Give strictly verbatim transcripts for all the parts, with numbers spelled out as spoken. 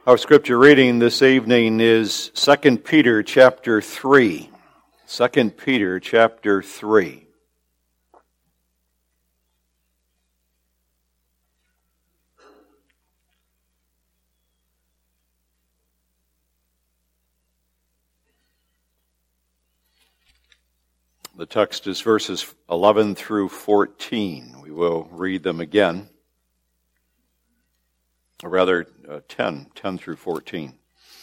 Our scripture reading this evening is Second Peter chapter three. Second Peter chapter three. The text is verses eleven through fourteen. We will read them again. Or rather, uh, ten, ten through fourteen.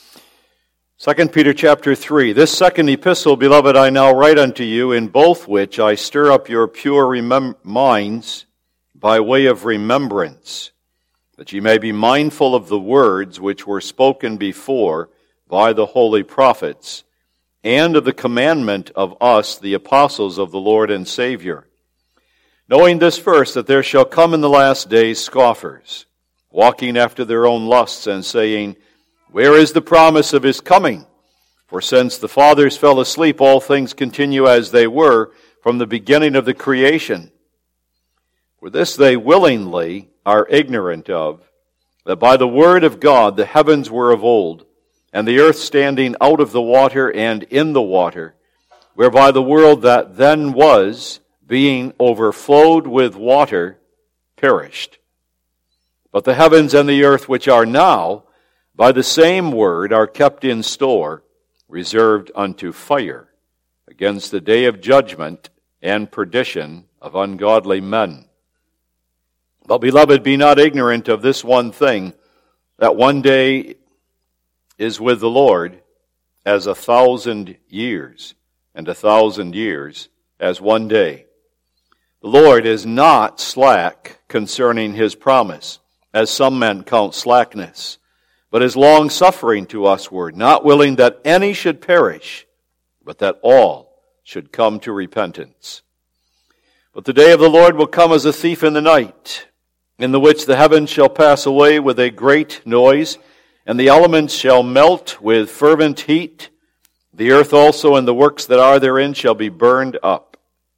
Second Peter chapter three. This second epistle, beloved, I now write unto you, in both which I stir up your pure remem- minds by way of remembrance, that ye may be mindful of the words which were spoken before by the holy prophets, and of the commandment of us, the apostles of the Lord and Savior. Knowing this first, that there shall come in the last days scoffers, walking after their own lusts, and saying, Where is the promise of his coming? For since the fathers fell asleep, all things continue as they were from the beginning of the creation. For this they willingly are ignorant of, that by the word of God the heavens were of old, and the earth standing out of the water and in the water, whereby the world that then was, being overflowed with water, perished. But the heavens and the earth which are now, by the same word, are kept in store, reserved unto fire, against the day of judgment and perdition of ungodly men. But, beloved, be not ignorant of this one thing, that one day is with the Lord as a thousand years, and a thousand years as one day. The Lord is not slack concerning his promise, as some men count slackness, but is long-suffering to usward, not willing that any should perish, but that all should come to repentance. But the day of the Lord will come as a thief in the night, in the which the heavens shall pass away with a great noise, and the elements shall melt with fervent heat. The earth also and the works that are therein shall be burned up.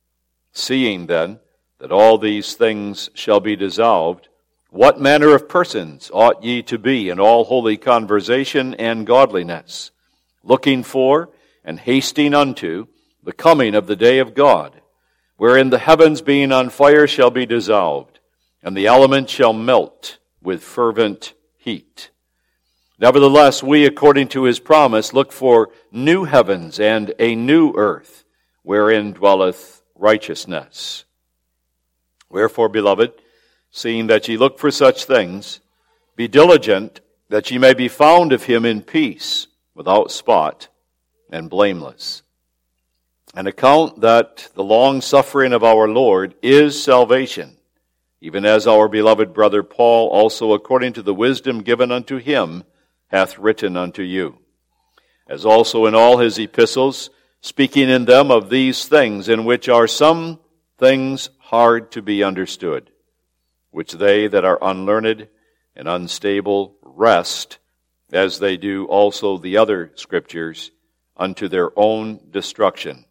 Seeing then that all these things shall be dissolved, what manner of persons ought ye to be in all holy conversation and godliness, looking for and hasting unto the coming of the day of God, wherein the heavens being on fire shall be dissolved, and the elements shall melt with fervent heat? Nevertheless, we, according to his promise, look for new heavens and a new earth, wherein dwelleth righteousness. Wherefore, beloved, seeing that ye look for such things, be diligent that ye may be found of him in peace, without spot, and blameless. And account that the long-suffering of our Lord is salvation, even as our beloved brother Paul also, according to the wisdom given unto him, hath written unto you, as also in all his epistles, speaking in them of these things, in which are some things hard to be understood, which they that are unlearned and unstable wrest, as they do also the other scriptures, unto their own destruction.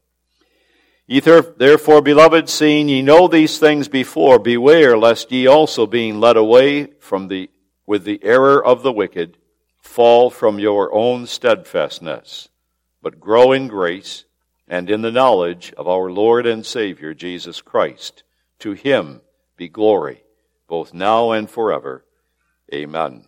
Ye therefore, beloved, seeing ye know these things before, beware lest ye also, being led away from the with the error of the wicked, fall from your own steadfastness, but grow in grace and in the knowledge of our Lord and Savior Jesus Christ. To him be glory, both now and forever. Amen.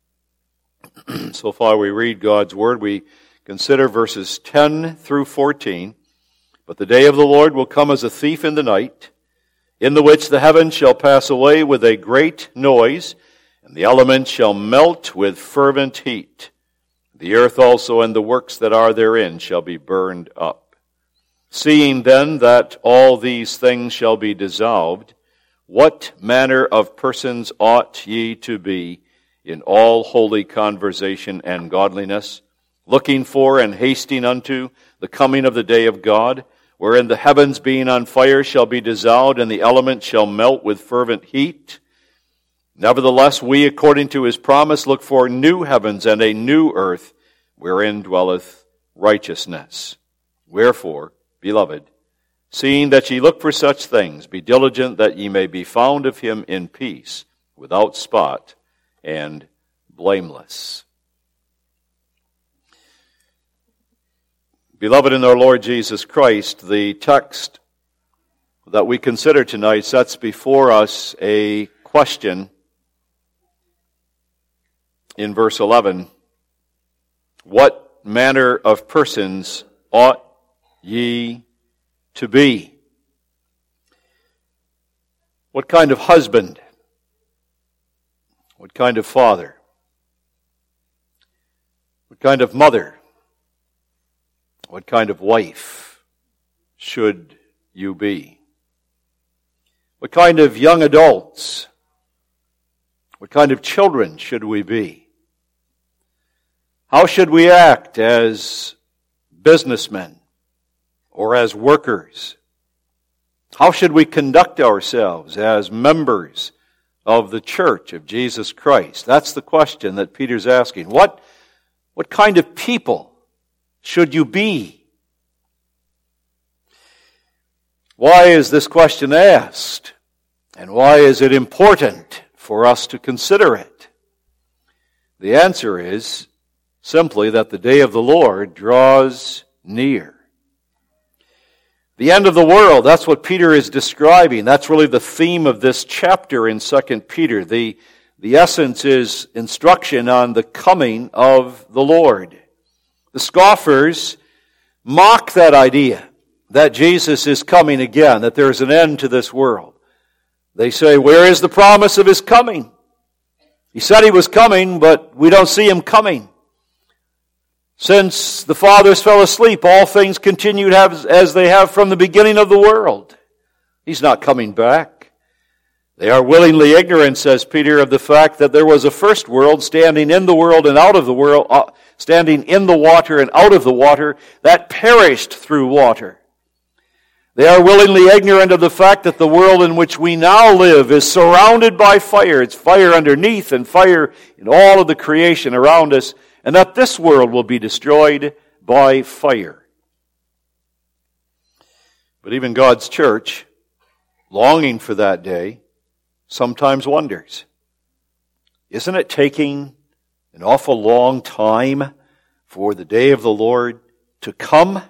So far we read God's word. We consider verses ten through fourteen. But the day of the Lord will come as a thief in the night, in the which the heavens shall pass away with a great noise, and the elements shall melt with fervent heat. The earth also and the works that are therein shall be burned up. Seeing then that all these things shall be dissolved, what manner of persons ought ye to be in all holy conversation and godliness, looking for and hasting unto the coming of the day of God, wherein the heavens being on fire shall be dissolved, and the elements shall melt with fervent heat? Nevertheless, we, according to his promise, look for new heavens and a new earth, wherein dwelleth righteousness. Wherefore, beloved, seeing that ye look for such things, be diligent that ye may be found of him in peace, without spot, and blameless. Beloved in our Lord Jesus Christ, the text that we consider tonight sets before us a question in verse eleven. What manner of persons ought ye to be? What kind of husband? What kind of father? What kind of mother? What kind of wife should you be? What kind of young adults? What kind of children should we be? How should we act as businessmen or as workers? How should we conduct ourselves as members of the church of Jesus Christ? That's the question that Peter's asking. What, what kind of people should you be? Why is this question asked? And why is it important for us to consider it? The answer is simply that the day of the Lord draws near. The end of the world, that's what Peter is describing. That's really the theme of this chapter in Second Peter. The, the essence is instruction on the coming of the Lord. The scoffers mock that idea that Jesus is coming again, that there is an end to this world. They say, where is the promise of his coming? He said he was coming, but we don't see him coming. Since the fathers fell asleep, all things continued as they have from the beginning of the world. He's not coming back. They are willingly ignorant, says Peter, of the fact that there was a first world standing in the world and out of the world, uh, standing in the water and out of the water, that perished through water. They are willingly ignorant of the fact that the world in which we now live is surrounded by fire. It's fire underneath and fire in all of the creation around us, and that this world will be destroyed by fire. But even God's church, longing for that day, sometimes wonders, isn't it taking an awful long time for the day of the Lord to come?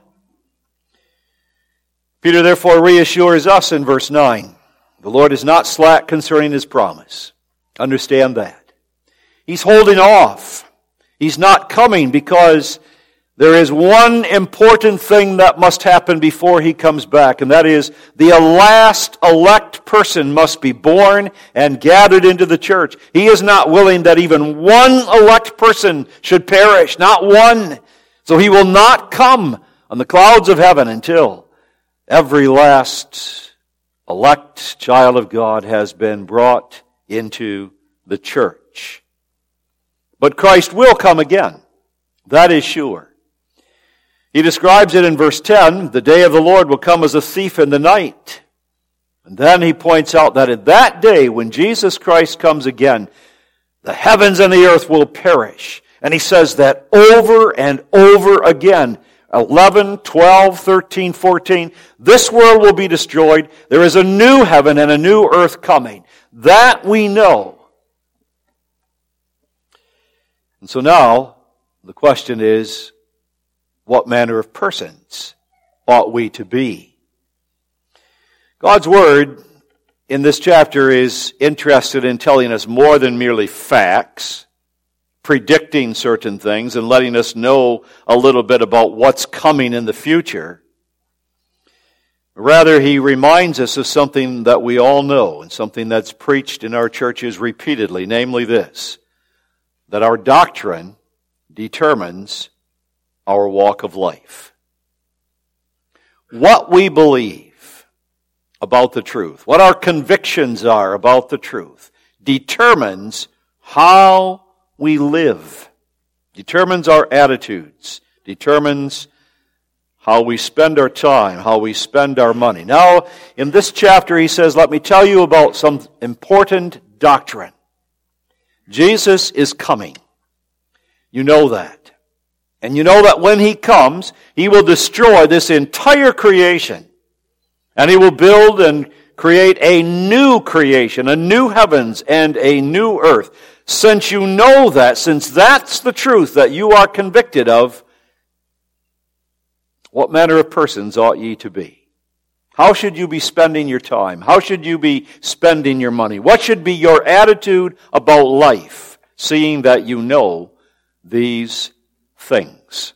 Peter therefore reassures us in verse nine. The Lord is not slack concerning his promise. Understand that. He's holding off. He's not coming because there is one important thing that must happen before he comes back, and that is the last elect person must be born and gathered into the church. He is not willing that even one elect person should perish, not one. So he will not come on the clouds of heaven until every last elect child of God has been brought into the church. But Christ will come again. That is sure. He describes it in verse ten, the day of the Lord will come as a thief in the night. And then he points out that at that day, when Jesus Christ comes again, the heavens and the earth will perish. And he says that over and over again. eleven, twelve, thirteen, fourteen. This world will be destroyed. There is a new heaven and a new earth coming. That we know. And so now, the question is, what manner of persons ought we to be? God's Word in this chapter is interested in telling us more than merely facts, predicting certain things and letting us know a little bit about what's coming in the future. Rather, he reminds us of something that we all know and something that's preached in our churches repeatedly, namely this, that our doctrine determines our walk of life. What we believe about the truth, what our convictions are about the truth, determines how we live, determines our attitudes, determines how we spend our time, how we spend our money. Now, in this chapter, he says, let me tell you about some important doctrine. Jesus is coming. You know that. And you know that when he comes, he will destroy this entire creation. And he will build and create a new creation, a new heavens and a new earth. Since you know that, since that's the truth that you are convicted of, what manner of persons ought ye to be? How should you be spending your time? How should you be spending your money? What should be your attitude about life, seeing that you know these things?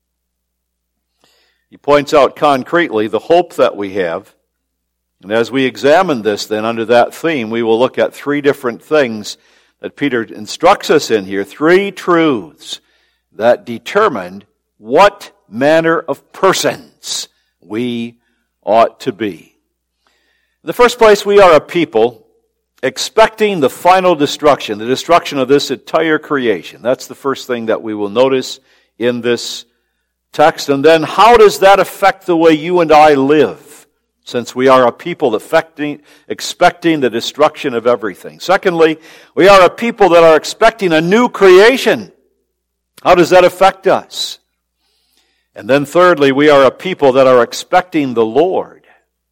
He points out concretely the hope that we have. And as we examine this then under that theme, we will look at three different things that Peter instructs us in here. Three truths that determine what manner of persons we ought to be. In the first place, we are a people expecting the final destruction, the destruction of this entire creation. That's the first thing that we will notice in this text. And then how does that affect the way you and I live, since we are a people affecting, expecting the destruction of everything? Secondly, we are a people that are expecting a new creation. How does that affect us? And then thirdly, we are a people that are expecting the Lord.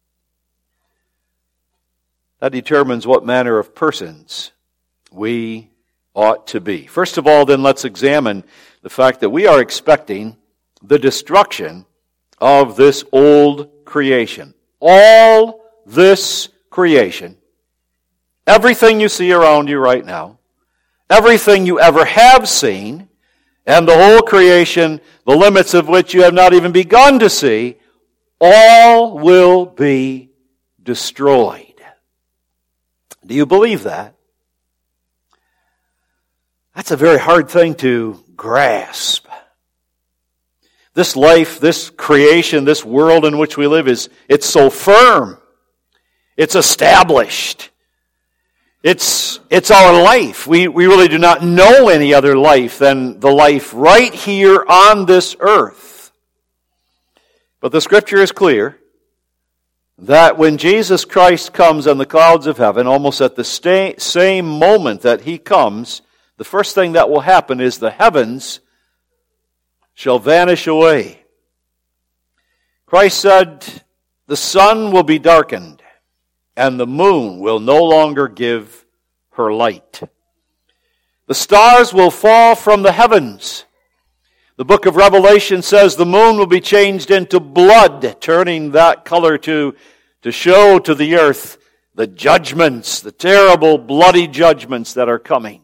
That determines what manner of persons we ought to be. First of all, then, let's examine the fact that we are expecting the destruction of this old creation. All this creation, everything you see around you right now, everything you ever have seen, and the whole creation, the limits of which you have not even begun to see, all will be destroyed. Do you believe that? That's a very hard thing to grasp. This life, this creation, this world in which we live is, it's so firm. It's established. It's, it's our life. We, we really do not know any other life than the life right here on this earth. But the Scripture is clear that when Jesus Christ comes on the clouds of heaven, almost at the sta- same moment that He comes, the first thing that will happen is the heavens shall vanish away. Christ said, the sun will be darkened, and the moon will no longer give her light. The stars will fall from the heavens. The book of Revelation says the moon will be changed into blood, turning that color to, to show to the earth the judgments, the terrible bloody judgments that are coming.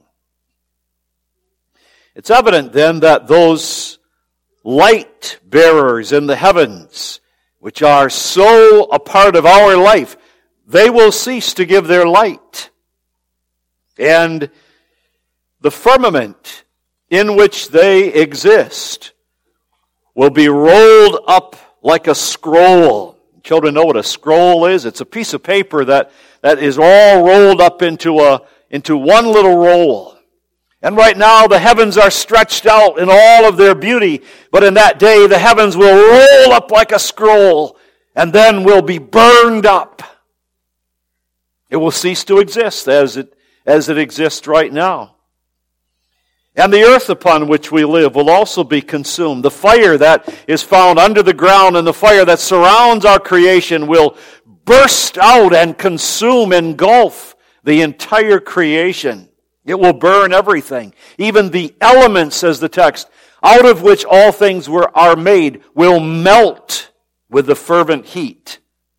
It's evident then that those light bearers in the heavens, which are so a part of our life, they will cease to give their light. And the firmament in which they exist will be rolled up like a scroll. Children know what a scroll is. It's a piece of paper that, that is all rolled up into a into one little roll. And right now the heavens are stretched out in all of their beauty, but in that day the heavens will roll up like a scroll and then will be burned up. It will cease to exist as it as it exists right now. And the earth upon which we live will also be consumed. The fire that is found under the ground and the fire that surrounds our creation will burst out and consume, engulf the entire creation. It will burn everything. Even the elements, says the text, out of which all things were are made, will melt with the fervent heat.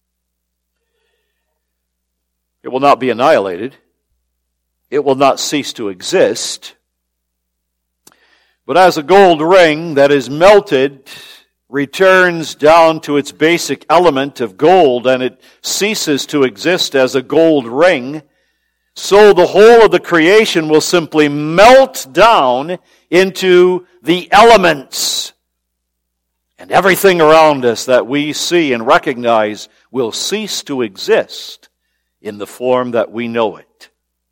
It will not be annihilated. It will not cease to exist. But as a gold ring that is melted returns down to its basic element of gold and it ceases to exist as a gold ring, so the whole of the creation will simply melt down into the elements. And everything around us that we see and recognize will cease to exist in the form that we know it.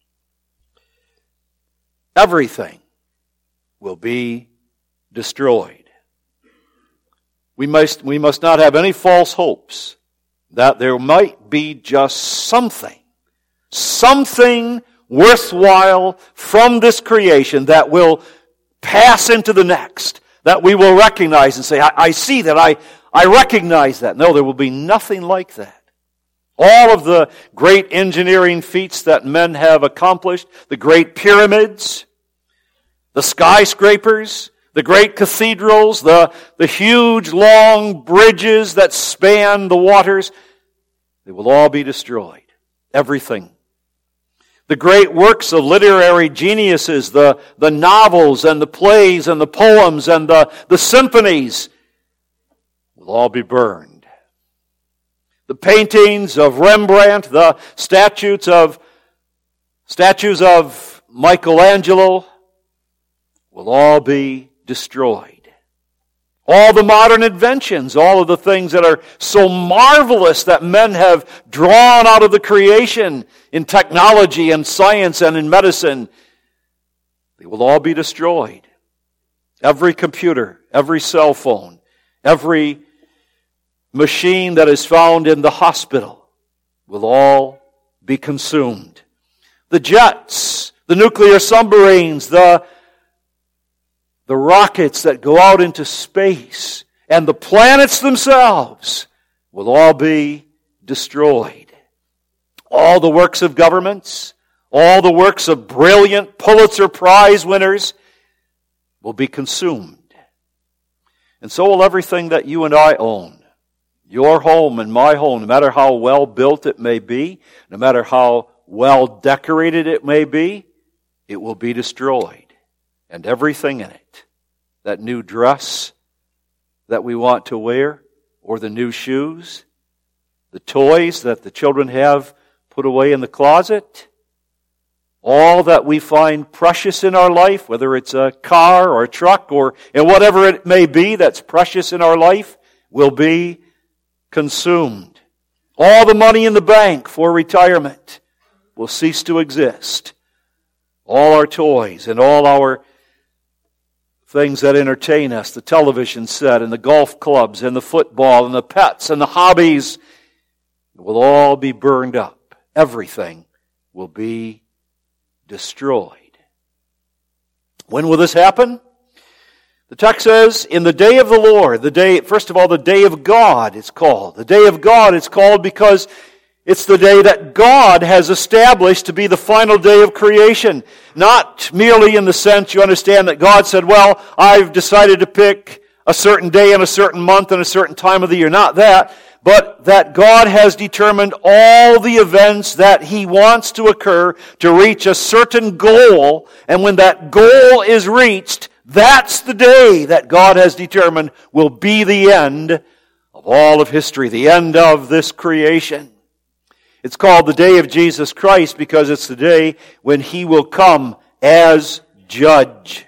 Everything will be destroyed. We must, we must not have any false hopes that there might be just something, something worthwhile from this creation that will pass into the next, that we will recognize and say, I, I see that, I, I recognize that. No, there will be nothing like that. All of the great engineering feats that men have accomplished, the great pyramids, the skyscrapers, The great cathedrals, the, the huge long bridges that span the waters, they will all be destroyed. Everything. The great works of literary geniuses, the, the novels and the plays and the poems and the, the symphonies will all be burned. The paintings of Rembrandt, the statues of statues of Michelangelo will all be destroyed. All the modern inventions, all of the things that are so marvelous that men have drawn out of the creation in technology and science and in medicine, they will all be destroyed. Every computer, every cell phone, every machine that is found in the hospital will all be consumed. The jets, the nuclear submarines, the The rockets that go out into space and the planets themselves will all be destroyed. All the works of governments, all the works of brilliant Pulitzer Prize winners will be consumed. And so will everything that you and I own. Your home and my home, no matter how well built it may be, no matter how well decorated it may be, it will be destroyed. And everything in it. That new dress that we want to wear, or the new shoes, the toys that the children have put away in the closet, all that we find precious in our life, whether it's a car or a truck or and whatever it may be that's precious in our life, will be consumed. All the money in the bank for retirement will cease to exist. All our toys and all our things that entertain us, the television set and the golf clubs and the football and the pets and the hobbies, will all be burned up. Everything will be destroyed. When will this happen? The text says, in the day of the Lord, the day, first of all, the day of God it's called. The day of God it's called because it's the day that God has established to be the final day of creation. Not merely in the sense you understand that God said, well, I've decided to pick a certain day and a certain month and a certain time of the year. Not that, but that God has determined all the events that He wants to occur to reach a certain goal. And when that goal is reached, that's the day that God has determined will be the end of all of history, the end of this creation. It's called the day of Jesus Christ because it's the day when He will come as judge.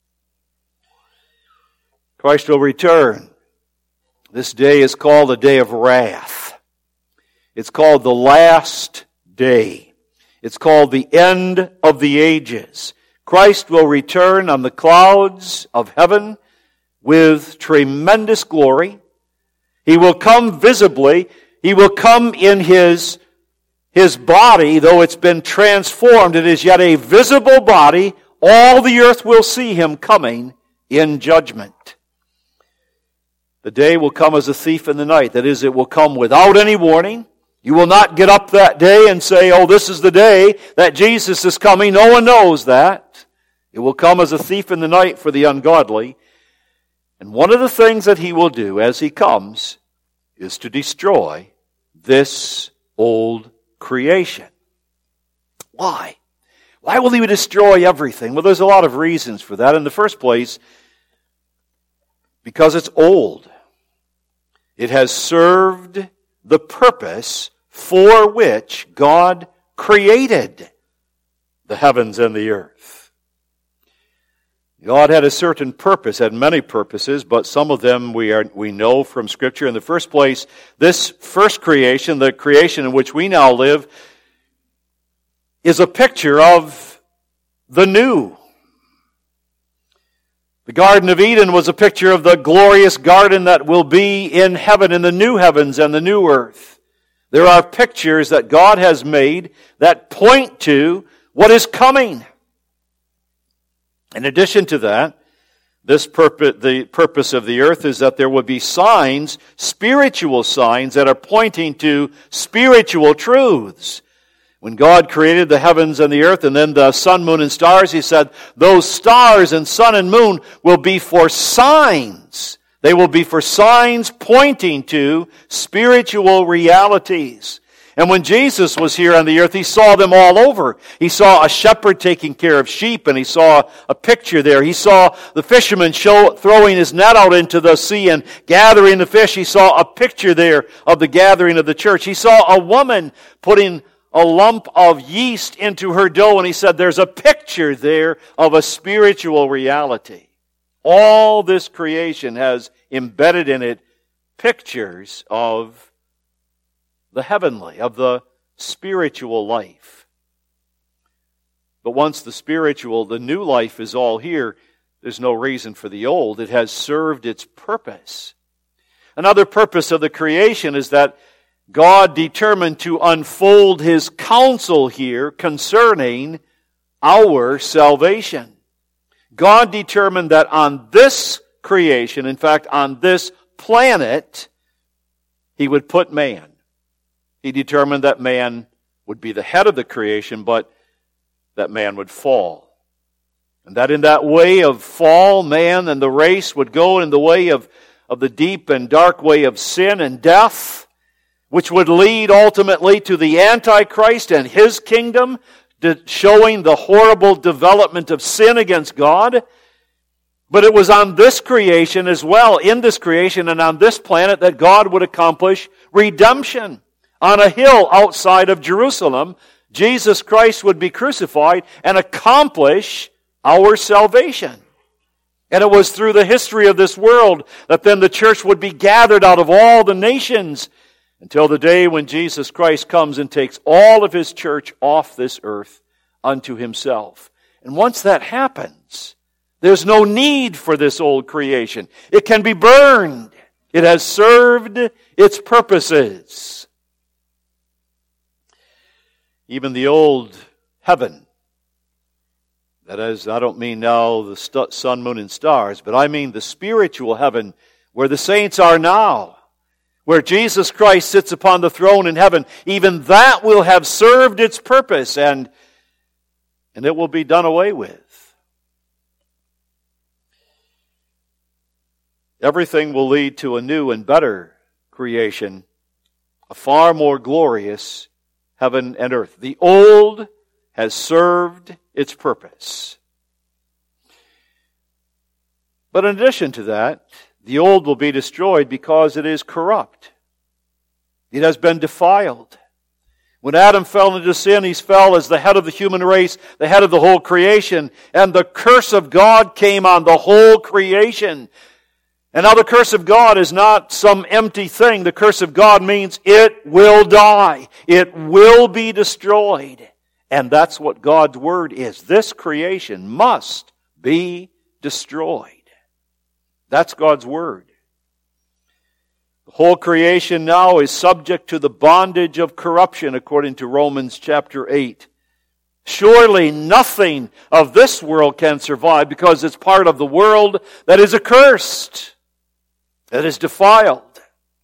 Christ will return. This day is called the day of wrath. It's called the last day. It's called the end of the ages. Christ will return on the clouds of heaven with tremendous glory. He will come visibly. He will come in His His body, though it's been transformed, it is yet a visible body. All the earth will see Him coming in judgment. The day will come as a thief in the night. That is, it will come without any warning. You will not get up that day and say, oh, this is the day that Jesus is coming. No one knows that. It will come as a thief in the night for the ungodly. And one of the things that He will do as He comes is to destroy this old creation. Why? Why will He destroy everything? Well, there's a lot of reasons for that. In the first place, because it's old. It has served the purpose for which God created the heavens and the earth. God had a certain purpose, had many purposes, but some of them we are we know from Scripture. In the first place, this first creation, the creation in which we now live, is a picture of the new. The Garden of Eden was a picture of the glorious garden that will be in heaven, in the new heavens and the new earth. There are pictures that God has made that point to what is coming. In addition to that, this purpose, the purpose of the earth is that there would be signs, spiritual signs, that are pointing to spiritual truths. When God created the heavens and the earth and then the sun, moon, and stars, He said, those stars and sun and moon will be for signs. They will be for signs pointing to spiritual realities. And when Jesus was here on the earth, He saw them all over. He saw a shepherd taking care of sheep, and He saw a picture there. He saw the fisherman show, throwing his net out into the sea and gathering the fish. He saw a picture there of the gathering of the church. He saw a woman putting a lump of yeast into her dough, and He said there's a picture there of a spiritual reality. All this creation has embedded in it pictures of the heavenly, of the spiritual life. But once the spiritual, the new life is all here, there's no reason for the old. It has served its purpose. Another purpose of the creation is that God determined to unfold His counsel here concerning our salvation. God determined that on this creation, in fact, on this planet, He would put man. He determined that man would be the head of the creation, but that man would fall. And that in that way of fall, man and the race would go in the way of, of the deep and dark way of sin and death, which would lead ultimately to the Antichrist and his kingdom, showing the horrible development of sin against God. But it was on this creation as well, in this creation and on this planet, that God would accomplish redemption. On a hill outside of Jerusalem, Jesus Christ would be crucified and accomplish our salvation. And it was through the history of this world that then the church would be gathered out of all the nations until the day when Jesus Christ comes and takes all of His church off this earth unto Himself. And once that happens, there's no need for this old creation. It can be burned. It has served its purposes. Even the old heaven, that is, I don't mean now the st- sun, moon, and stars, but I mean the spiritual heaven where the saints are now, where Jesus Christ sits upon the throne in heaven. Even that will have served its purpose, and, and it will be done away with. Everything will lead to a new and better creation, a far more glorious heaven and earth. The old has served its purpose. But in addition to that, the old will be destroyed because it is corrupt. It has been defiled. When Adam fell into sin, he fell as the head of the human race, the head of the whole creation, and the curse of God came on the whole creation. And now the curse of God is not some empty thing. The curse of God means it will die. It will be destroyed. And that's what God's word is. This creation must be destroyed. That's God's word. The whole creation now is subject to the bondage of corruption, according to Romans chapter eight. Surely nothing of this world can survive because it's part of the world that is accursed, that is defiled.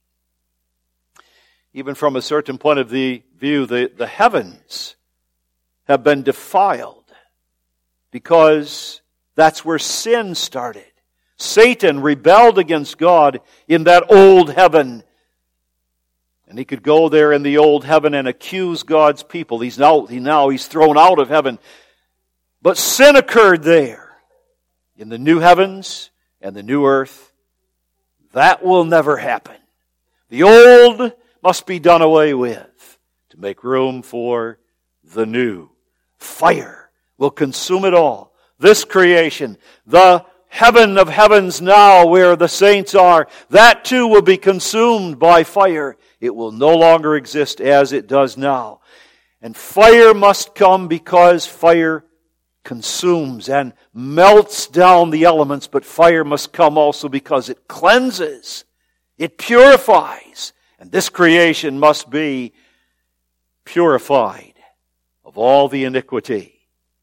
Even from a certain point of the view, the, the heavens have been defiled because that's where sin started. Satan rebelled against God in that old heaven. And he could go there in the old heaven and accuse God's people. He's now, he now he's thrown out of heaven. But sin occurred there. In the new heavens and the new earth. That will never happen. The old must be done away with to make room for the new. Fire will consume it all. This creation, the heaven of heavens now where the saints are, that too will be consumed by fire. It will no longer exist as it does now. And fire must come because fire consumes and melts down the elements, but fire must come also because it cleanses, it purifies, and this creation must be purified of all the iniquity.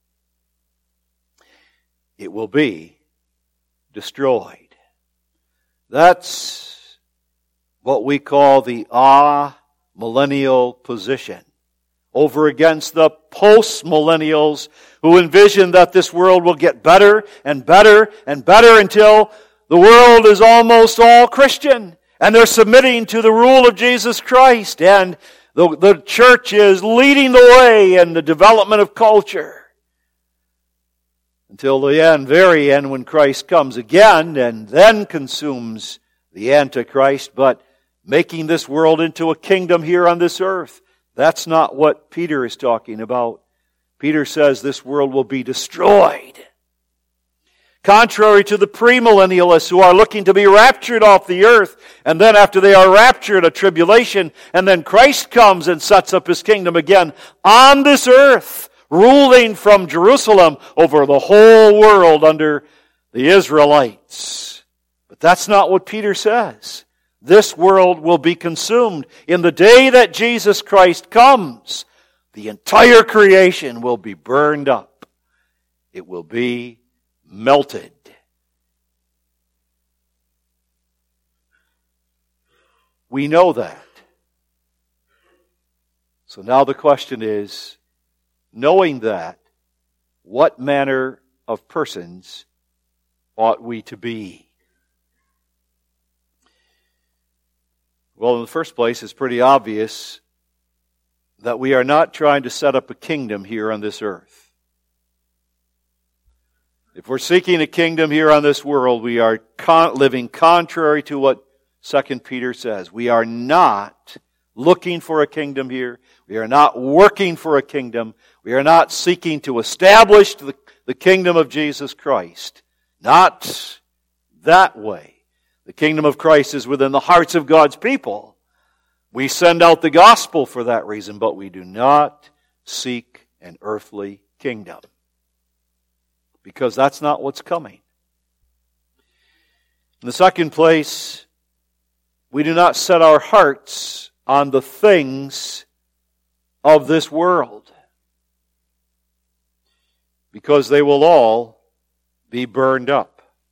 It will be destroyed. That's what we call the ah millennial position, over against the post-millennials who envision that this world will get better and better and better until the world is almost all Christian. And they're submitting to the rule of Jesus Christ. And the, the church is leading the way in the development of culture. Until the end, very end, when Christ comes again and then consumes the Antichrist, but making this world into a kingdom here on this earth. That's not what Peter is talking about. Peter says this world will be destroyed. Contrary to the premillennialists who are looking to be raptured off the earth, and then after they are raptured, a tribulation, and then Christ comes and sets up His kingdom again on this earth, ruling from Jerusalem over the whole world under the Israelites. But that's not what Peter says. This world will be consumed. In the day that Jesus Christ comes, the entire creation will be burned up. It will be melted. We know that. So now the question is, knowing that, what manner of persons ought we to be? Well, in the first place, it's pretty obvious that we are not trying to set up a kingdom here on this earth. If we're seeking a kingdom here on this world, we are con- living contrary to what Second Peter says. We are not looking for a kingdom here. We are not working for a kingdom. We are not seeking to establish the, the kingdom of Jesus Christ. Not that way. The kingdom of Christ is within the hearts of God's people. We send out the gospel for that reason, but we do not seek an earthly kingdom. Because that's not what's coming. In the second place, we do not set our hearts on the things of this world. Because they will all be burned up.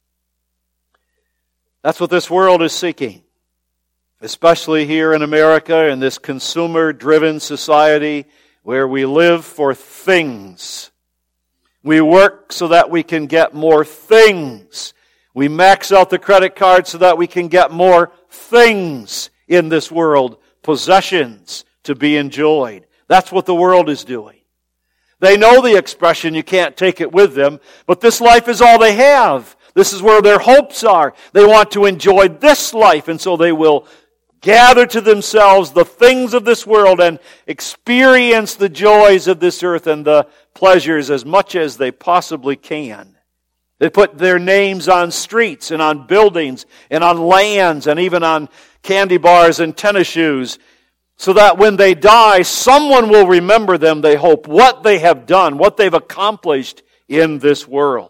That's what this world is seeking. Especially here in America, in this consumer-driven society where we live for things. We work so that we can get more things. We max out the credit card so that we can get more things in this world. Possessions to be enjoyed. That's what the world is doing. They know the expression, you can't take it with them, but this life is all they have. This is where their hopes are. They want to enjoy this life, and so they will gather to themselves the things of this world and experience the joys of this earth and the pleasures as much as they possibly can. They put their names on streets and on buildings and on lands and even on candy bars and tennis shoes, so that when they die, someone will remember them, they hope, what they have done, what they've accomplished in this world.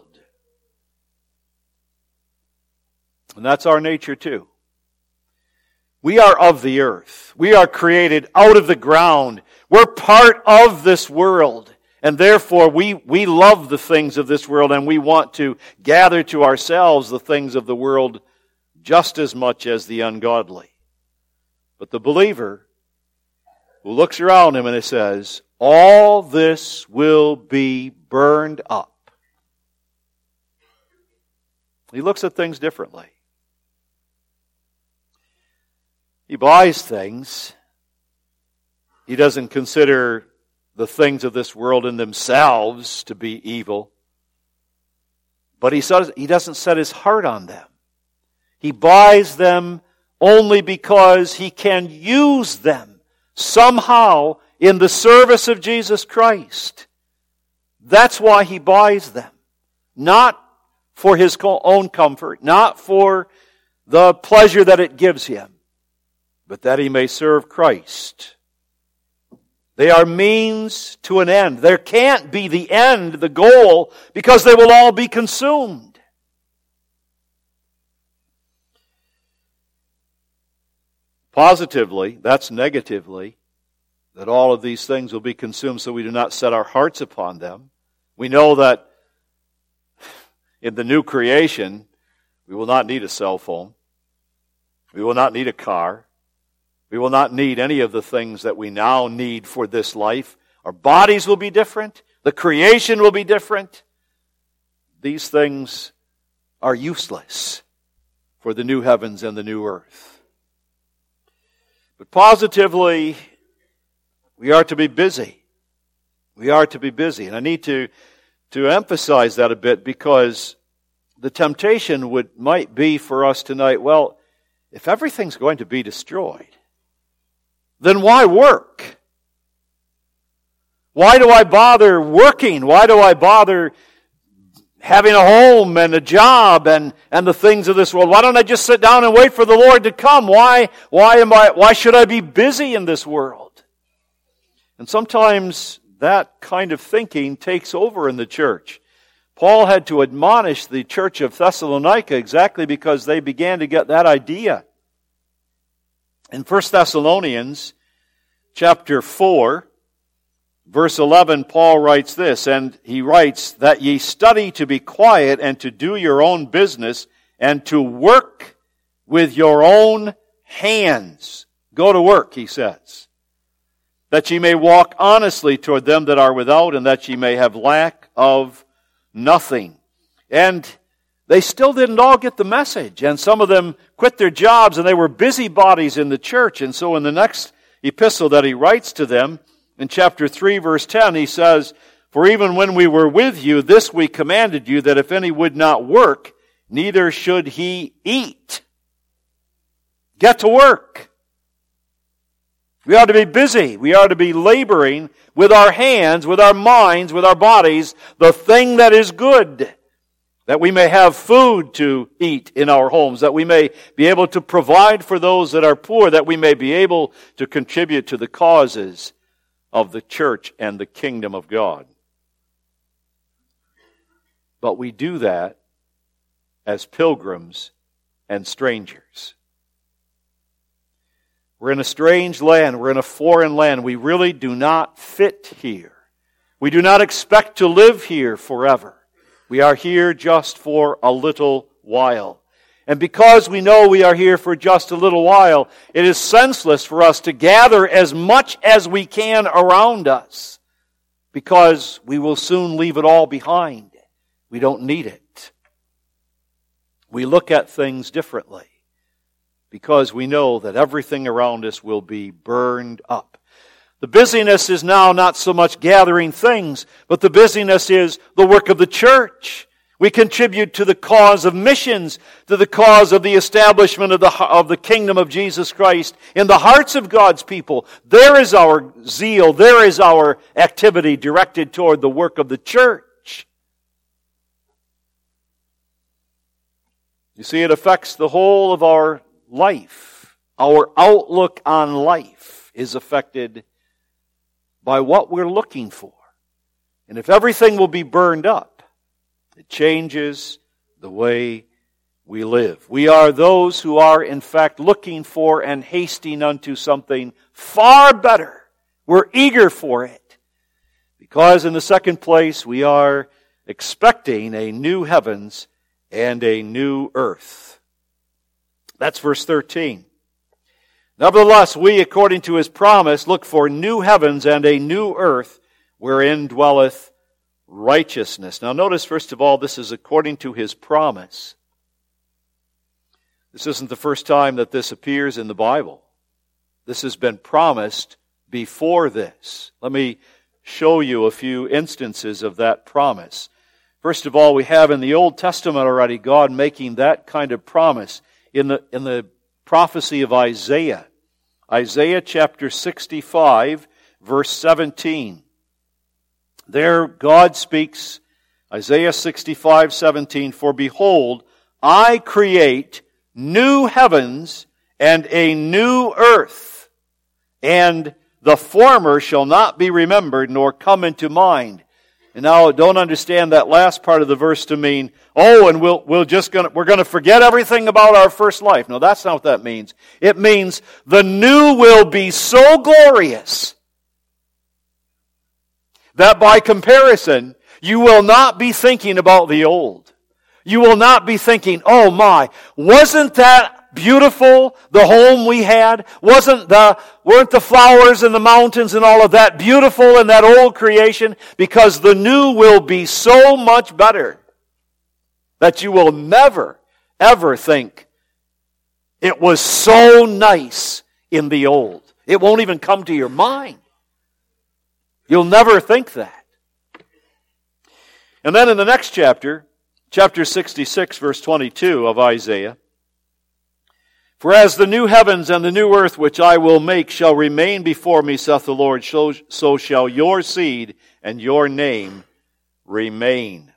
And that's our nature too. We are of the earth. We are created out of the ground. We're part of this world. And therefore, we, we love the things of this world, and we want to gather to ourselves the things of the world just as much as the ungodly. But the believer who looks around him and it says, all this will be burned up. He looks at things differently. He buys things. He doesn't consider the things of this world in themselves to be evil. But he says he doesn't set his heart on them. He buys them only because he can use them somehow in the service of Jesus Christ. That's why he buys them. Not for his own comfort, not for the pleasure that it gives him, but that he may serve Christ. They are means to an end. There can't be the end, the goal, because they will all be consumed. Positively, that's negatively, that all of these things will be consumed so we do not set our hearts upon them. We know that in the new creation, we will not need a cell phone. We will not need a car. We will not need any of the things that we now need for this life. Our bodies will be different. The creation will be different. These things are useless for the new heavens and the new earth. But positively, we are to be busy. We are to be busy. And I need to, to emphasize that a bit, because the temptation would might be for us tonight, well, if everything's going to be destroyed, then why work? Why do I bother working? Why do I bother having a home and a job and, and the things of this world? Why don't I just sit down and wait for the Lord to come? Why, why am I, why should I be busy in this world? And sometimes that kind of thinking takes over in the church. Paul had to admonish the church of Thessalonica exactly because they began to get that idea. In First Thessalonians chapter four, verse eleven, Paul writes this, and he writes, that ye study to be quiet and to do your own business and to work with your own hands. Go to work, he says. That ye may walk honestly toward them that are without, and that ye may have lack of nothing. And they still didn't all get the message. And some of them quit their jobs and they were busybodies in the church. And so in the next epistle that he writes to them, in chapter three, verse ten, he says, for even when we were with you, this we commanded you, that if any would not work, neither should he eat. Get to work. We are to be busy. We are to be laboring with our hands, with our minds, with our bodies, the thing that is good, that we may have food to eat in our homes, that we may be able to provide for those that are poor, that we may be able to contribute to the causes of the church and the kingdom of God. But we do that as pilgrims and strangers. We're in a strange land. We're in a foreign land. We really do not fit here. We do not expect to live here forever. We are here just for a little while. And because we know we are here for just a little while, it is senseless for us to gather as much as we can around us, because we will soon leave it all behind. We don't need it. We look at things differently, because we know that everything around us will be burned up. The busyness is now not so much gathering things, but the busyness is the work of the church. We contribute to the cause of missions, to the cause of the establishment of the, of the kingdom of Jesus Christ in the hearts of God's people. There is our zeal, there is our activity directed toward the work of the church. You see, it affects the whole of our life. Our outlook on life is affected by what we're looking for. And if everything will be burned up, it changes the way we live. We are those who are in fact looking for and hasting unto something far better. We're eager for it. Because in the second place, we are expecting a new heavens and a new earth. That's verse thirteen. Nevertheless, we, according to his promise, look for new heavens and a new earth wherein dwelleth righteousness. Now notice, first of all, this is according to his promise. This isn't the first time that this appears in the Bible. This has been promised before this. Let me show you a few instances of that promise. First of all, we have in the Old Testament already God making that kind of promise in the, in the prophecy of Isaiah. Isaiah chapter sixty-five, verse seventeen. There God speaks, Isaiah sixty-five, seventeen, for behold, I create new heavens and a new earth, and the former shall not be remembered nor come into mind. And now don't understand that last part of the verse to mean, oh, and we'll, we'll just gonna, we're going to forget everything about our first life. No, that's not what that means. It means the new will be so glorious that by comparison, you will not be thinking about the old. You will not be thinking, oh my, wasn't that beautiful, the home we had? Wasn't the, weren't the flowers and the mountains and all of that beautiful in that old creation? Because the new will be so much better that you will never, ever think it was so nice in the old. It won't even come to your mind. You'll never think that. And then in the next chapter, chapter sixty-six, verse twenty-two of Isaiah, for as the new heavens and the new earth which I will make shall remain before me, saith the Lord, so, so shall your seed and your name remain.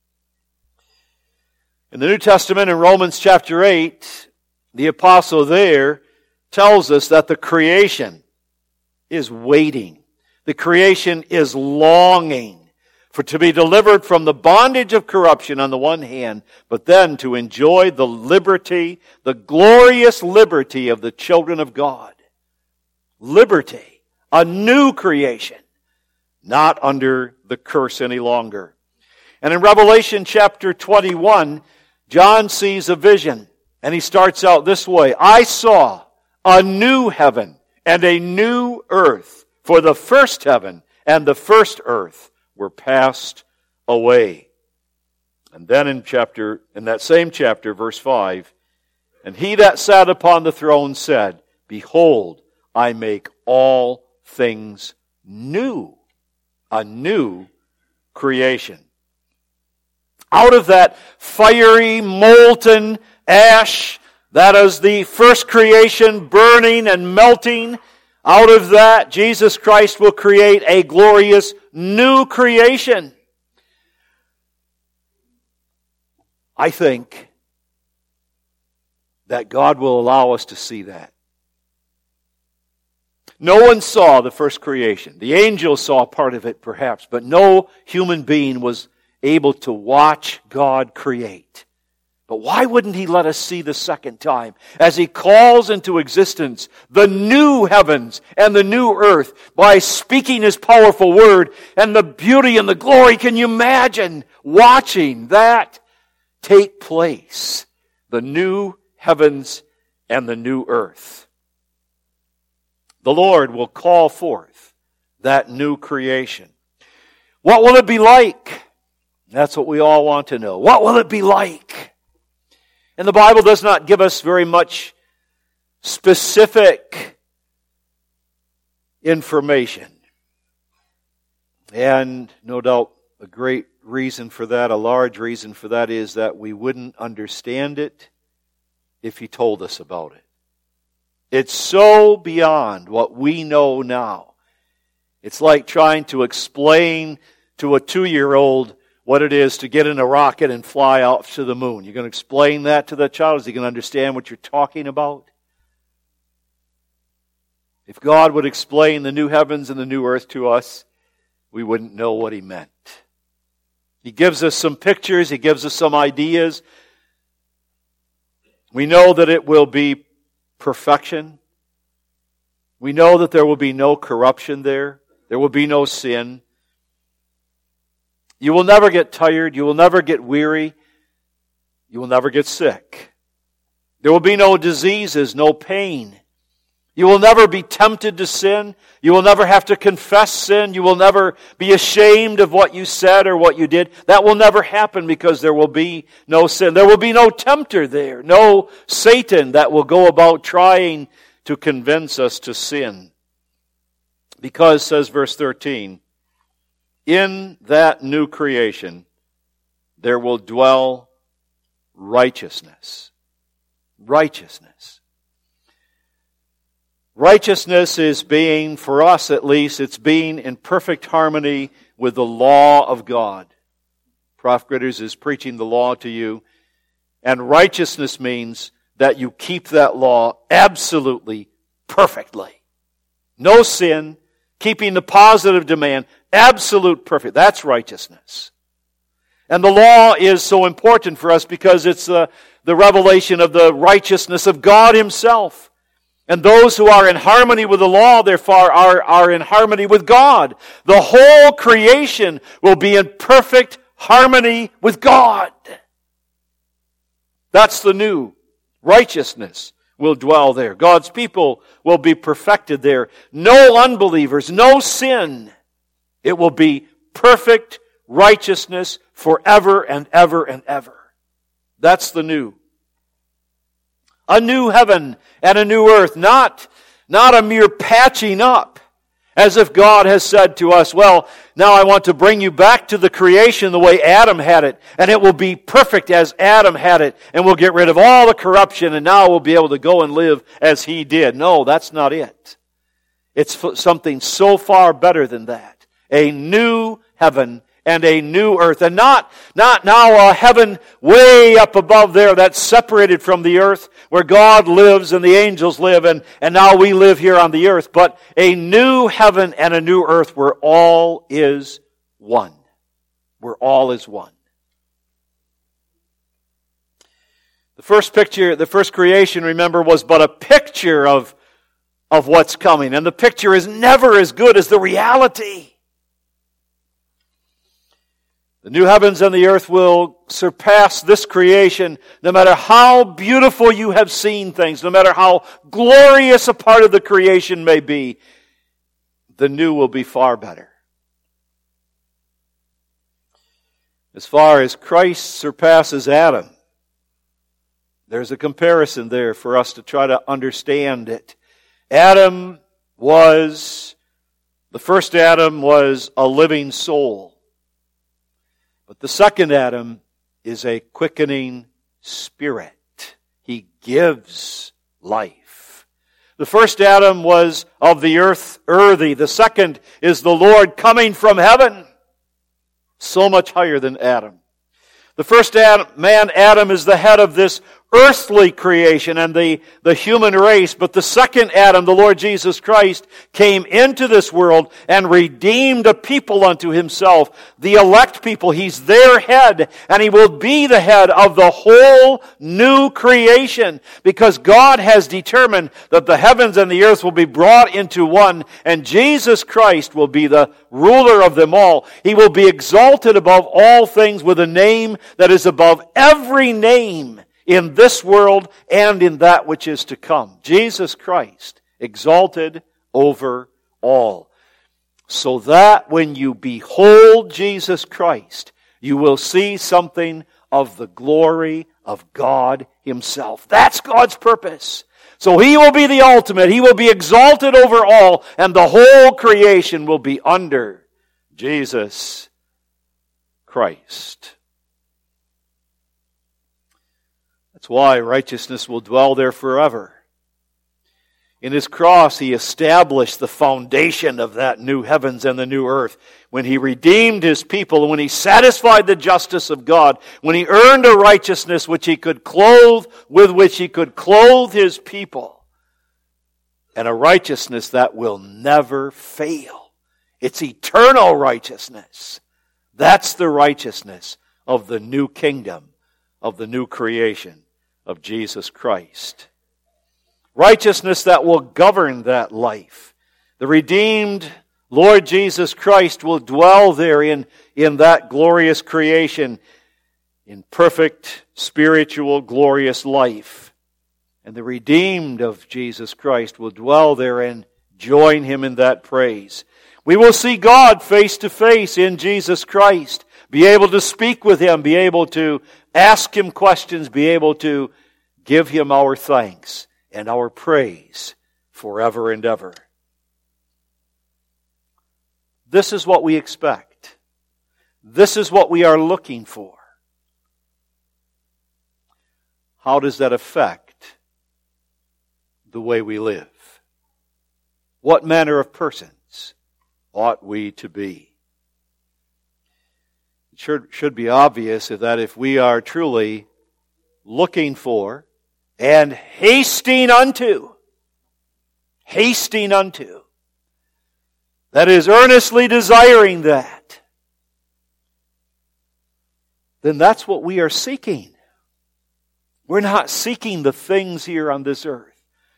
In the New Testament, in Romans chapter eight, the apostle there tells us that the creation is waiting. The creation is longing for to be delivered from the bondage of corruption on the one hand, but then to enjoy the liberty, the glorious liberty of the children of God. Liberty, a new creation, not under the curse any longer. And in Revelation chapter twenty-one, John sees a vision, and he starts out this way, I saw a new heaven and a new earth, for the first heaven and the first earth were passed away. And then in chapter, in that same chapter, verse five, and he that sat upon the throne said, behold, I make all things new. A new creation. Out of that fiery, molten ash, that is the first creation burning and melting, out of that, Jesus Christ will create a glorious new creation. I think that God will allow us to see that. No one saw the first creation. The angels saw part of it, perhaps, but no human being was able to watch God create. But why wouldn't He let us see the second time as He calls into existence the new heavens and the new earth by speaking His powerful word and the beauty and the glory? Can you imagine watching that take place? The new heavens and the new earth. The Lord will call forth that new creation. What will it be like? That's what we all want to know. What will it be like? And the Bible does not give us very much specific information. And no doubt a great reason for that, a large reason for that, is that we wouldn't understand it if He told us about it. It's so beyond what we know now. It's like trying to explain to a two-year-old what it is to get in a rocket and fly out to the moon. You're going to explain that to that child? Is he going to understand what you're talking about? If God would explain the new heavens and the new earth to us, we wouldn't know what He meant. He gives us some pictures. He gives us some ideas. We know that it will be perfection. We know that there will be no corruption there. There will be no sin. You will never get tired. You will never get weary. You will never get sick. There will be no diseases, no pain. You will never be tempted to sin. You will never have to confess sin. You will never be ashamed of what you said or what you did. That will never happen because there will be no sin. There will be no tempter there, no Satan that will go about trying to convince us to sin. Because, says verse thirteen, in that new creation there will dwell righteousness. Righteousness. Righteousness is being, for us at least, it's being in perfect harmony with the law of God. Prophet Gritters is preaching the law to you. And righteousness means that you keep that law absolutely perfectly. No sin, keeping the positive demand, absolute perfect. That's righteousness. And the law is so important for us because it's the, the revelation of the righteousness of God Himself. And those who are in harmony with the law, therefore, are, are in harmony with God. The whole creation will be in perfect harmony with God. That's the new Righteousness will dwell there. God's people will be perfected there. No unbelievers, no sin. It will be perfect righteousness forever and ever and ever. That's the new. A new heaven and a new earth, not, not a mere patching up, as if God has said to us, well, now I want to bring you back to the creation the way Adam had it, and it will be perfect as Adam had it, and we'll get rid of all the corruption, and now we'll be able to go and live as he did. No, that's not it. It's something so far better than that. A new heaven and a new earth. And not, not now a heaven way up above there that's separated from the earth, where God lives and the angels live, and, and now we live here on the earth. But a new heaven and a new earth where all is one. Where all is one. The first picture, the first creation, remember, was but a picture of, of what's coming. And the picture is never as good as the reality. The new heavens and the earth will surpass this creation, no matter how beautiful you have seen things, no matter how glorious a part of the creation may be. The new will be far better. As far as Christ surpasses Adam, there's a comparison there for us to try to understand it. Adam was, the first Adam was a living soul. But the second Adam is a quickening spirit. He gives life. The first Adam was of the earth earthy. The second is the Lord coming from heaven. So much higher than Adam. The first Adam, man, Adam, is the head of this earthly creation and the, the human race. But the second Adam, the Lord Jesus Christ, came into this world and redeemed a people unto himself. The elect people. He's their head. And he will be the head of the whole new creation. Because God has determined that the heavens and the earth will be brought into one. And Jesus Christ will be the ruler of them all. He will be exalted above all things with a name that is above every name in this world and in that which is to come. Jesus Christ, exalted over all. So that when you behold Jesus Christ, you will see something of the glory of God himself. That's God's purpose. So he will be the ultimate. He will be exalted over all, and the whole creation will be under Jesus Christ. That's why righteousness will dwell there forever. In his cross, he established the foundation of that new heavens and the new earth. When he redeemed his people, when he satisfied the justice of God, when he earned a righteousness which he could clothe, with which he could clothe his people. And a righteousness that will never fail. It's eternal righteousness. That's the righteousness of the new kingdom, of the new creation of Jesus Christ. Righteousness that will govern that life. The redeemed Lord Jesus Christ will dwell there in, in that glorious creation in perfect, spiritual, glorious life. And the redeemed of Jesus Christ will dwell there and join him in that praise. We will see God face to face in Jesus Christ. Be able to speak with him, be able to ask him questions, be able to give him our thanks and our praise forever and ever. This is what we expect. This is what we are looking for. How does that affect the way we live? What manner of persons ought we to be? It should, should be obvious that if we are truly looking for and hasting unto, hasting unto, that is earnestly desiring that, then that's what we are seeking. We're not seeking the things here on this earth.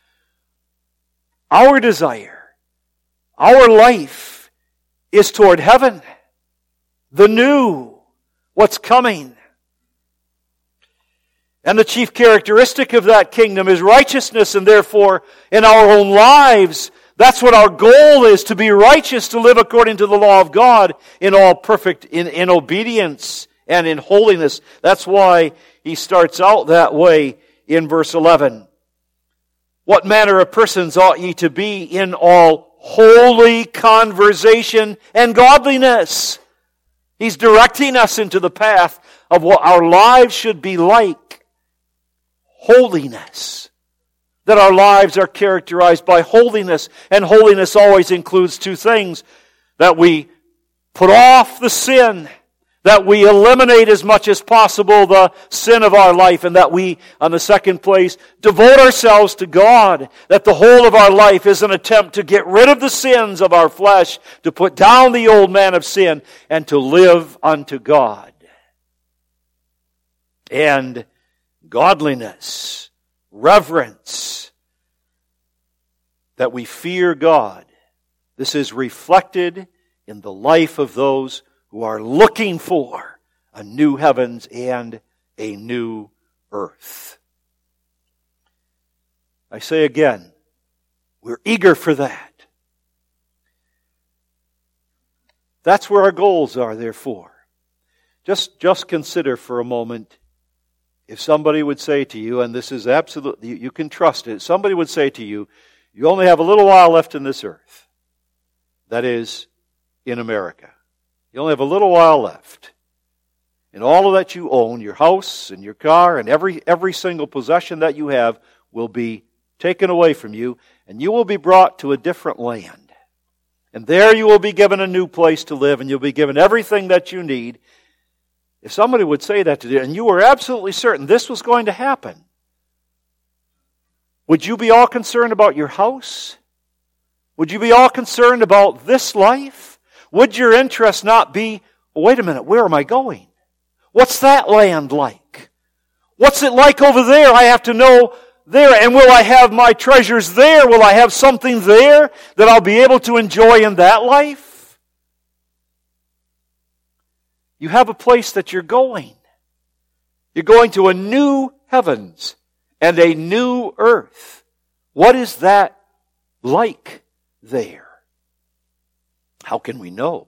Our desire, our life is toward heaven, the new, what's coming. And the chief characteristic of that kingdom is righteousness, and therefore in our own lives, that's what our goal is, to be righteous, to live according to the law of God in all perfect, in, in obedience and in holiness. That's why he starts out that way in verse eleven. What manner of persons ought ye to be in all holy conversation and godliness? He's directing us into the path of what our lives should be like. Holiness. That our lives are characterized by holiness. And holiness always includes two things. That we put off the sin. That we eliminate as much as possible the sin of our life. And that we, on the second place, devote ourselves to God. That the whole of our life is an attempt to get rid of the sins of our flesh. To put down the old man of sin. And to live unto God. And godliness. Reverence. That we fear God. This is reflected in the life of those who are looking for a new heavens and a new earth. I say again, we're eager for that. That's where our goals are, therefore. Just, just consider for a moment, if somebody would say to you, and this is absolutely, you can trust it, somebody would say to you, you only have a little while left in this earth. That is, in America. You only have a little while left. And all of that you own, your house and your car and every, every single possession that you have will be taken away from you, and you will be brought to a different land. And there you will be given a new place to live, and you'll be given everything that you need. If somebody would say that to you, and you were absolutely certain this was going to happen, would you be all concerned about your house? Would you be all concerned about this life? Would your interest not be, well, wait a minute, where am I going? What's that land like? What's it like over there? I have to know there. And will I have my treasures there? Will I have something there that I'll be able to enjoy in that life? You have a place that you're going. You're going to a new heavens and a new earth. What is that like there? How can we know?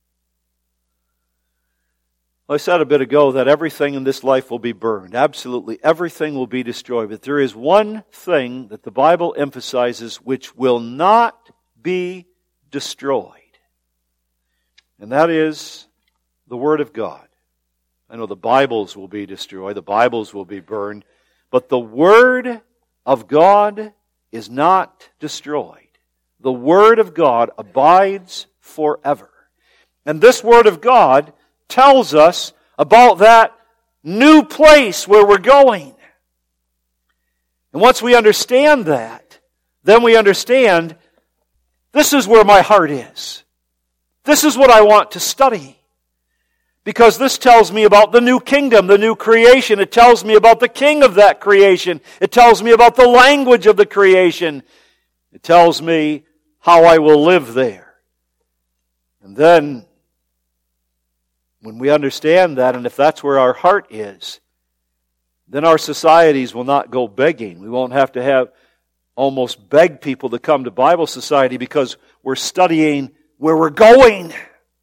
Well, I said a bit ago that everything in this life will be burned. Absolutely everything will be destroyed. But there is one thing that the Bible emphasizes which will not be destroyed. And that is the Word of God. I know the Bibles will be destroyed. The Bibles will be burned. But the Word of God is not destroyed. The Word of God abides forever. And this Word of God tells us about that new place where we're going. And once we understand that, then we understand this is where my heart is. This is what I want to study. Because this tells me about the new kingdom, the new creation. It tells me about the king of that creation. It tells me about the language of the creation. It tells me how I will live there. And then, when we understand that, and if that's where our heart is, then our societies will not go begging. We won't have to have almost beg people to come to Bible society because we're studying where we're going.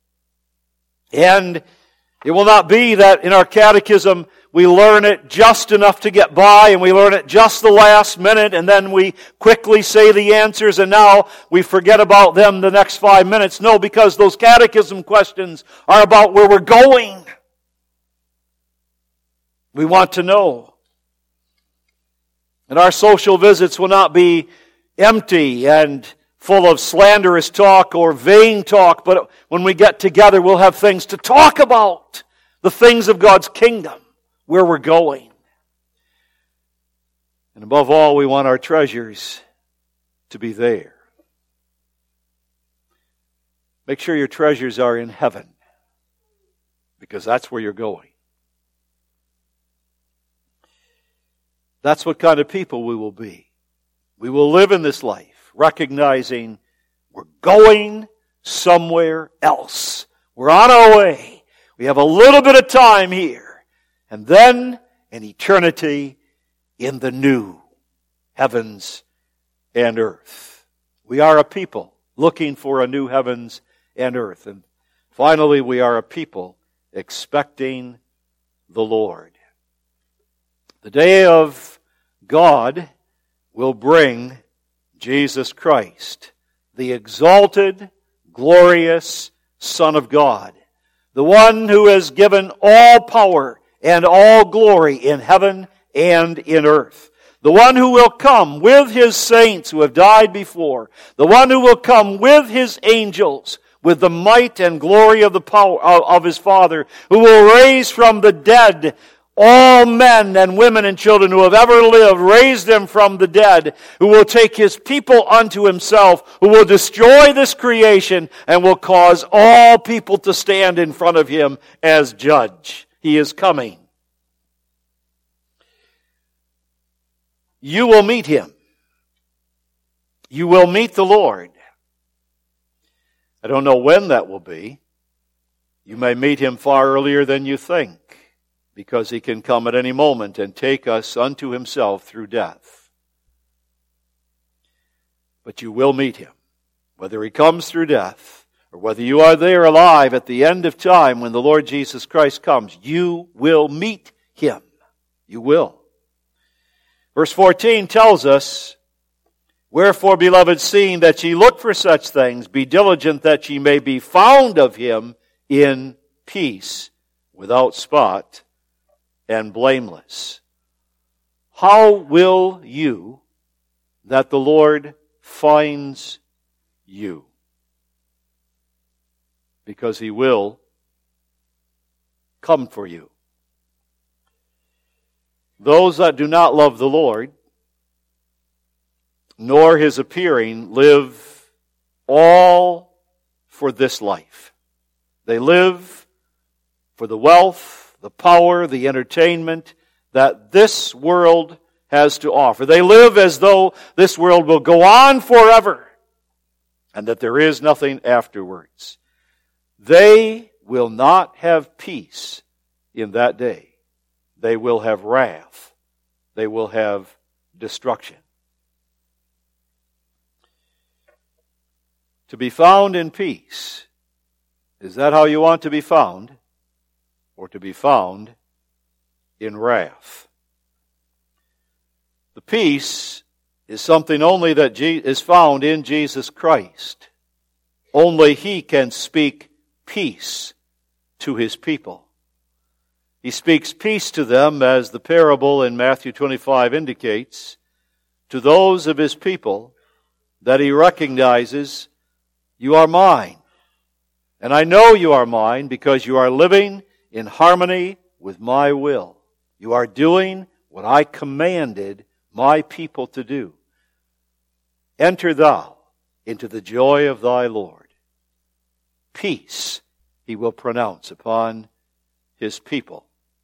And it will not be that in our catechism we learn it just enough to get by and we learn it just the last minute and then we quickly say the answers and now we forget about them the next five minutes. No, because those catechism questions are about where we're going. We want to know. And our social visits will not be empty and full of slanderous talk or vain talk, but when we get together we'll have things to talk about. The things of God's kingdom. Where we're going. And above all, we want our treasures to be there. Make sure your treasures are in heaven, because that's where you're going. That's what kind of people we will be. We will live in this life, recognizing we're going somewhere else. We're on our way. We have a little bit of time here. And then and eternity in the new heavens and earth. We are a people looking for a new heavens and earth. And finally, we are a people expecting the Lord. The day of God will bring Jesus Christ, the exalted, glorious Son of God, the one who has given all power and all glory in heaven and in earth. The one who will come with His saints who have died before. The one who will come with His angels with the might and glory of the power of His Father, who will raise from the dead all men and women and children who have ever lived, raise them from the dead, who will take His people unto Himself, who will destroy this creation and will cause all people to stand in front of Him as judge. He is coming. You will meet Him. You will meet the Lord. I don't know when that will be. You may meet Him far earlier than you think, because He can come at any moment and take us unto Himself through death. But you will meet Him, whether He comes through death, or whether you are there alive at the end of time when the Lord Jesus Christ comes. You will meet Him. You will. Verse fourteen tells us, "Wherefore, beloved, seeing that ye look for such things, be diligent that ye may be found of Him in peace, without spot, and blameless." How will you that the Lord finds you? Because He will come for you. Those that do not love the Lord, nor His appearing, live all for this life. They live for the wealth, the power, the entertainment that this world has to offer. They live as though this world will go on forever and that there is nothing afterwards. They will not have peace in that day. They will have wrath. They will have destruction. To be found in peace, is that how you want to be found? Or to be found in wrath? The peace is something only that is found in Jesus Christ. Only He can speak peace to His people. He speaks peace to them, as the parable in Matthew twenty-five indicates, to those of His people that He recognizes, you are mine. And I know you are mine because you are living in harmony with my will. You are doing what I commanded my people to do. Enter thou into the joy of thy Lord. Peace He will pronounce upon His people.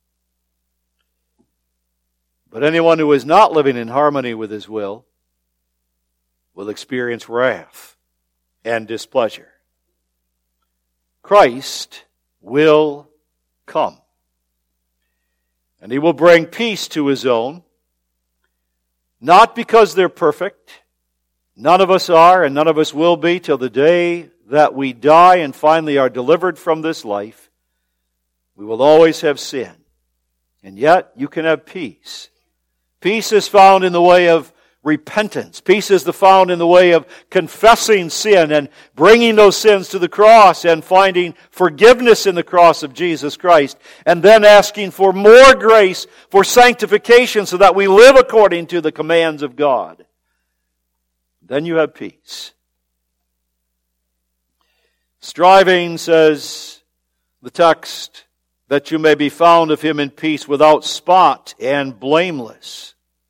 But anyone who is not living in harmony with His will will experience wrath and displeasure. Christ will come. And He will bring peace to His own, not because they're perfect. None of us are, and none of us will be till the day that we die and finally are delivered from this life. We will always have sin. And yet, you can have peace. Peace is found in the way of repentance. Peace is found in the way of confessing sin and bringing those sins to the cross and finding forgiveness in the cross of Jesus Christ, and then asking for more grace for sanctification so that we live according to the commands of God. Then you have peace. Striving, says the text, that you may be found of Him in peace, without spot and blameless.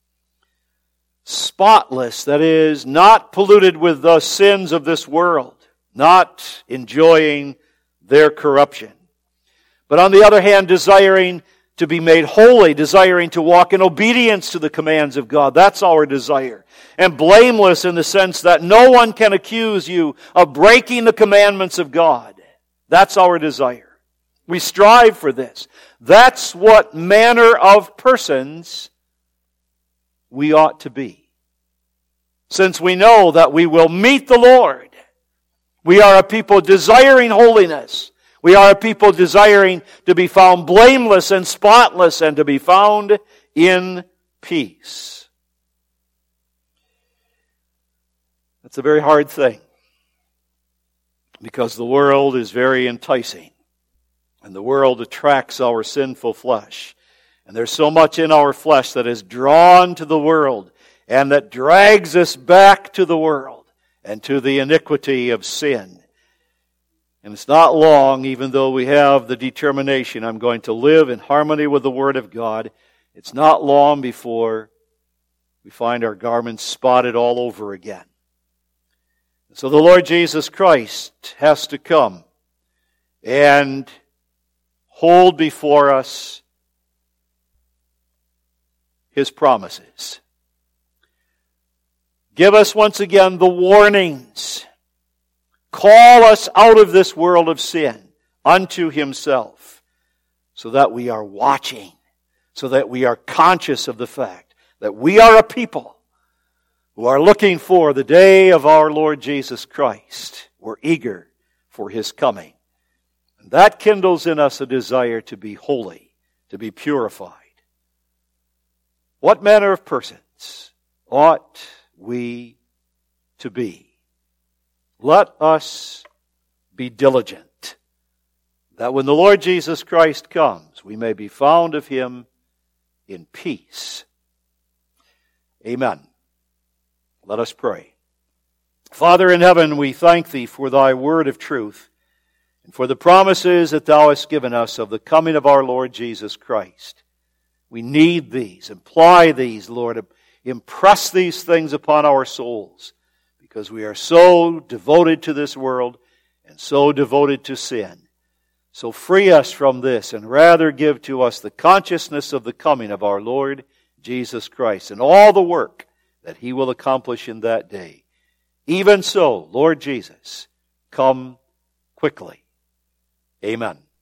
Spotless, that is, not polluted with the sins of this world, not enjoying their corruption. But on the other hand, desiring to be made holy, desiring to walk in obedience to the commands of God. That's our desire. And blameless in the sense that no one can accuse you of breaking the commandments of God. That's our desire. We strive for this. That's what manner of persons we ought to be. Since we know that we will meet the Lord, we are a people desiring holiness. We are a people desiring to be found blameless and spotless and to be found in peace. That's a very hard thing, because the world is very enticing, and the world attracts our sinful flesh. And there's so much in our flesh that is drawn to the world and that drags us back to the world and to the iniquity of sin. And it's not long, even though we have the determination, I'm going to live in harmony with the Word of God, it's not long before we find our garments spotted all over again. So the Lord Jesus Christ has to come and hold before us His promises. Give us once again the warnings. Call us out of this world of sin unto Himself, so that we are watching, so that we are conscious of the fact that we are a people who are looking for the day of our Lord Jesus Christ. We're eager for His coming. And that kindles in us a desire to be holy, to be purified. What manner of persons ought we to be? Let us be diligent, that when the Lord Jesus Christ comes, we may be found of Him in peace. Amen. Let us pray. Father in heaven, we thank Thee for Thy word of truth and for the promises that Thou hast given us of the coming of our Lord Jesus Christ. We need these. Apply these, Lord. Impress these things upon our souls, because we are so devoted to this world and so devoted to sin. So free us from this and rather give to us the consciousness of the coming of our Lord Jesus Christ and all the work that He will accomplish in that day. Even so, Lord Jesus, come quickly. Amen.